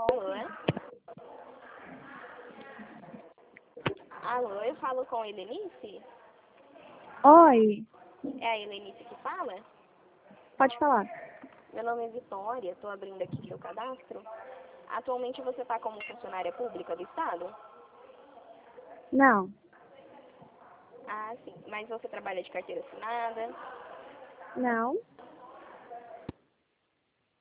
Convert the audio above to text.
Alô? Alô, eu falo com a Helenice? Oi, É a Helenice que fala? pode falar. Meu nome é Vitória, estou abrindo aqui seu cadastro. Atualmente você está como funcionária pública do Estado? Não, Ah, sim. Mas você trabalha de carteira assinada? não,